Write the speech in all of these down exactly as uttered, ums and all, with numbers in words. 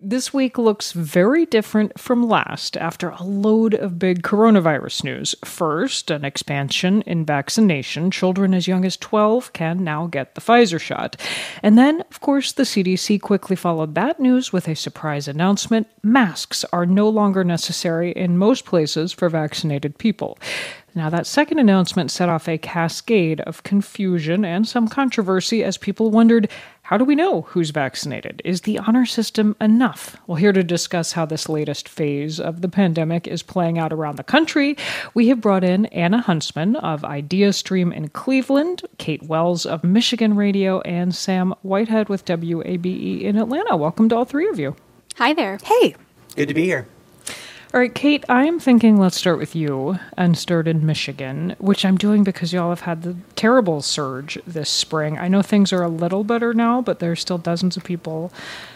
This week looks very different from last after a load of big coronavirus news. First, an expansion in vaccination. Children as young as twelve can now get the Pfizer shot. And then, of course, the C D C quickly followed that news with a surprise announcement. Masks are no longer necessary in most places for vaccinated people. Now, that second announcement set off a cascade of confusion and some controversy as people wondered, how do we know who's vaccinated? Is the honor system enough? Well, here to discuss how this latest phase of the pandemic is playing out around the country, we have brought in Anna Huntsman of IdeaStream in Cleveland, Kate Wells of Michigan Radio, and Sam Whitehead with W A B E in Atlanta. Welcome to all three of you. Hi there. Hey. Good to be here. All right, Kate, I am thinking let's start with you and start in Michigan, which I'm doing because y'all have had the terrible surge this spring. I know things are a little better now, but there's still dozens of people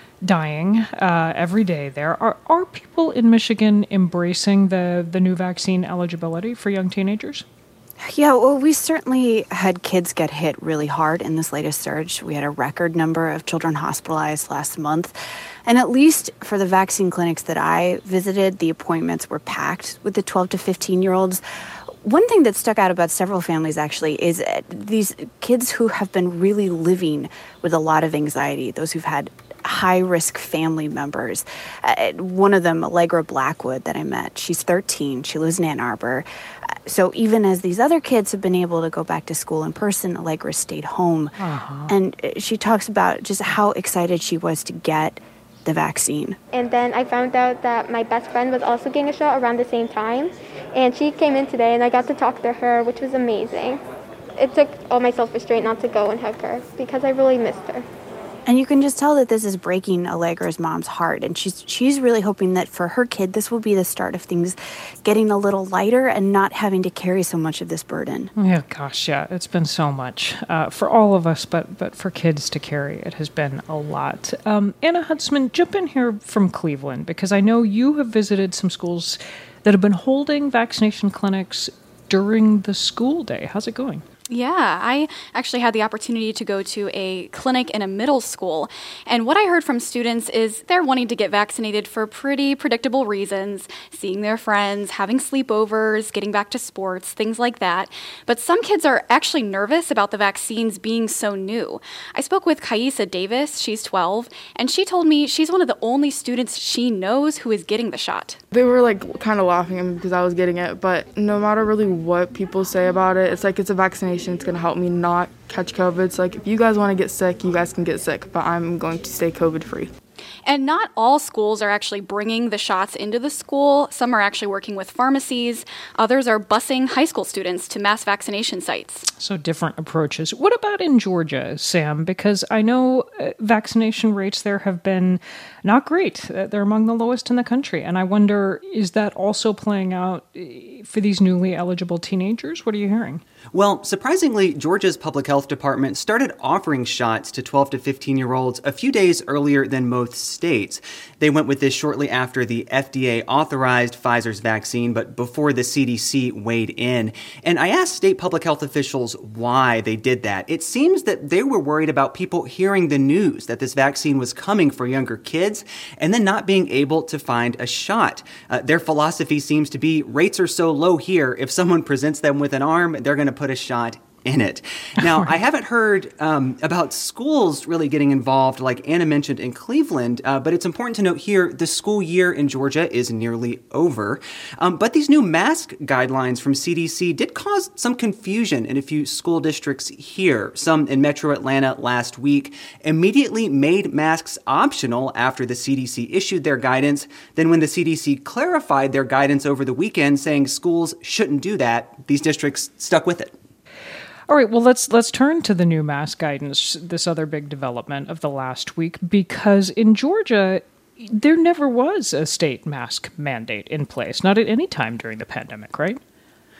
dying uh, every day there. Are are people in Michigan embracing the, the new vaccine eligibility for young teenagers? Yeah, well, we certainly had kids get hit really hard in this latest surge. We had a record number of children hospitalized last month. And at least for the vaccine clinics that I visited, the appointments were packed with the twelve to fifteen-year-olds. One thing that stuck out about several families, actually, is these kids who have been really living with a lot of anxiety, those who've had high-risk family members. Uh, one of them, Allegra Blackwood, that I met, she's thirteen. She lives in Ann Arbor. Uh, so even as these other kids have been able to go back to school in person, Allegra stayed home. Uh-huh. And she talks about just how excited she was to get the vaccine. And then I found out that my best friend was also getting a shot around the same time. And she came in today, and I got to talk to her, which was amazing. It took all my self-restraint not to go and hug her because I really missed her. And you can just tell that this is breaking Allegra's mom's heart. And she's she's really hoping that for her kid, this will be the start of things getting a little lighter and not having to carry so much of this burden. Yeah, gosh, yeah, it's been so much uh, for all of us, but but for kids to carry, it has been a lot. Um, Anna Huntsman, jump in here from Cleveland, because I know you have visited some schools that have been holding vaccination clinics during the school day. How's it going? Yeah, I actually had the opportunity to go to a clinic in a middle school, and what I heard from students is they're wanting to get vaccinated for pretty predictable reasons, seeing their friends, having sleepovers, getting back to sports, things like that. But some kids are actually nervous about the vaccines being so new. I spoke with Kaisa Davis, she's twelve, and she told me she's one of the only students she knows who is getting the shot. They were like kind of laughing at me because I was getting it, but no matter really what people say about it, it's like it's a vaccination. It's going to help me not catch COVID. So like if you guys want to get sick, you guys can get sick, but I'm going to stay COVID free. And not all schools are actually bringing the shots into the school. Some are actually working with pharmacies. Others are busing high school students to mass vaccination sites. So different approaches. What about in Georgia, Sam? Because I know uh, vaccination rates there have been not great. Uh, they're among the lowest in the country. And I wonder, is that also playing out for these newly eligible teenagers? What are you hearing? Well, surprisingly, Georgia's public health department started offering shots to twelve to fifteen-year-olds a few days earlier than most states. They went with this shortly after the F D A authorized Pfizer's vaccine, but before the C D C weighed in. And I asked state public health officials why they did that. It seems that they were worried about people hearing the news that this vaccine was coming for younger kids and then not being able to find a shot. Uh, their philosophy seems to be rates are so low here, if someone presents them with an arm, they're going to put a shot in it. Now, I haven't heard um, about schools really getting involved, like Anna mentioned in Cleveland, uh, but it's important to note here the school year in Georgia is nearly over. Um, but these new mask guidelines from C D C did cause some confusion in a few school districts here. Some in Metro Atlanta last week immediately made masks optional after the C D C issued their guidance. Then when the C D C clarified their guidance over the weekend, saying schools shouldn't do that, these districts stuck with it. All right, well, let's let's turn to the new mask guidance, this other big development of the last week, because in Georgia, there never was a state mask mandate in place, not at any time during the pandemic, right?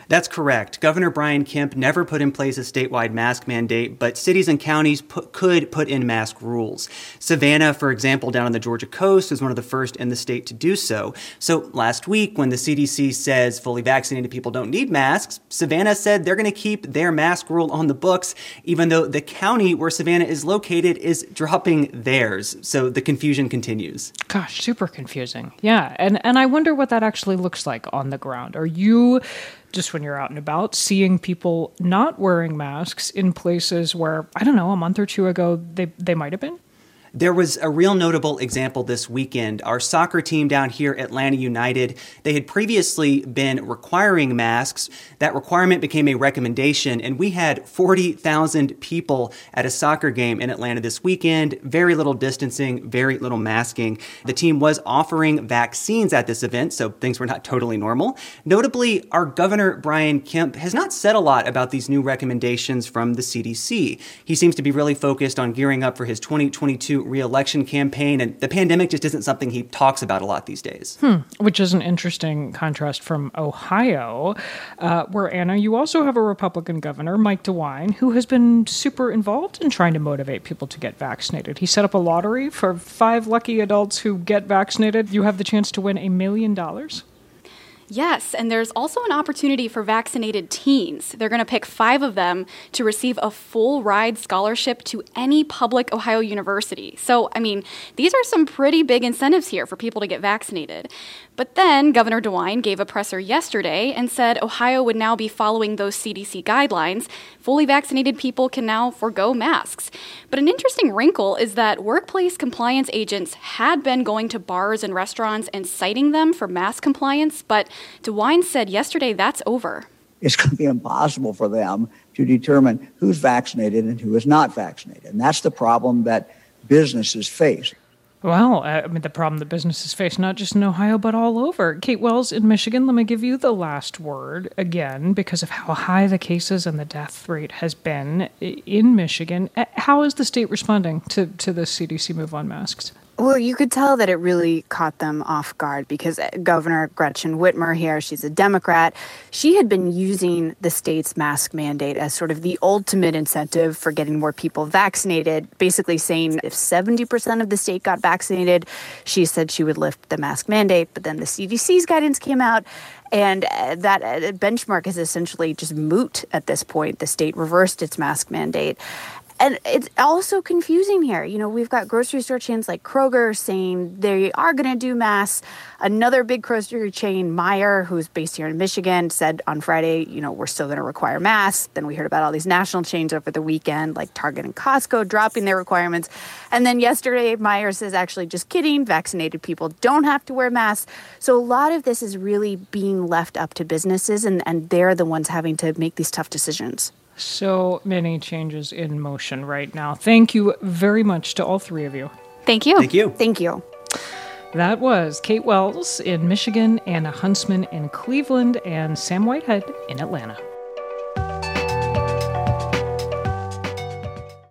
That's correct. Governor Brian Kemp never put in place a statewide mask mandate, but cities and counties put, could put in mask rules. Savannah, for example, down on the Georgia coast, was one of the first in the state to do so. So last week, when the C D C says fully vaccinated people don't need masks, Savannah said they're going to keep their mask rule on the books, even though the county where Savannah is located is dropping theirs. So the confusion continues. Gosh, super confusing. Yeah, and, and I wonder what that actually looks like on the ground. Are you, just when you're out and about, seeing people not wearing masks in places where, I don't know, a month or two ago they, they might have been? There was a real notable example this weekend. Our soccer team down here, Atlanta United, they had previously been requiring masks. That requirement became a recommendation, and we had forty thousand people at a soccer game in Atlanta this weekend. Very little distancing, very little masking. The team was offering vaccines at this event, so things were not totally normal. Notably, our Governor Brian Kemp has not said a lot about these new recommendations from the C D C. He seems to be really focused on gearing up for his twenty twenty-two re-election campaign, and the pandemic just isn't something he talks about a lot these days. Hmm. Which is an interesting contrast from Ohio, uh, where, Anna, you also have a Republican governor, Mike DeWine, who has been super involved in trying to motivate people to get vaccinated. He set up a lottery for five lucky adults who get vaccinated. You have the chance to win a million dollars. Yes, and there's also an opportunity for vaccinated teens. They're going to pick five of them to receive a full ride scholarship to any public Ohio university. So, I mean, these are some pretty big incentives here for people to get vaccinated. But then Governor DeWine gave a presser yesterday and said Ohio would now be following those C D C guidelines. Fully vaccinated people can now forgo masks. But an interesting wrinkle is that workplace compliance agents had been going to bars and restaurants and citing them for mask compliance, but DeWine said yesterday that's over. It's going to be impossible for them to determine who's vaccinated and who is not vaccinated. And that's the problem that businesses face. Well, I mean, the problem that businesses face, not just in Ohio, but all over. Kate Wells in Michigan, let me give you the last word again because of how high the cases and the death rate has been in Michigan. How is the state responding to, to the C D C move on masks? Well, you could tell that it really caught them off guard because Governor Gretchen Whitmer here, she's a Democrat, she had been using the state's mask mandate as sort of the ultimate incentive for getting more people vaccinated, basically saying if seventy percent of the state got vaccinated, she said she would lift the mask mandate. But then the C D C's guidance came out, and that benchmark is essentially just moot at this point. The state reversed its mask mandate. And it's also confusing here. You know, we've got grocery store chains like Kroger saying they are going to do masks. Another big grocery chain, Meijer, who's based here in Michigan, said on Friday, you know, we're still going to require masks. Then we heard about all these national chains over the weekend, like Target and Costco, dropping their requirements. And then yesterday, Meijer says, actually, just kidding, vaccinated people don't have to wear masks. So a lot of this is really being left up to businesses, and, and they're the ones having to make these tough decisions. So many changes in motion right now. Thank you very much to all three of you. Thank you. Thank you. Thank you. That was Kate Wells in Michigan, Anna Huntsman in Cleveland, and Sam Whitehead in Atlanta.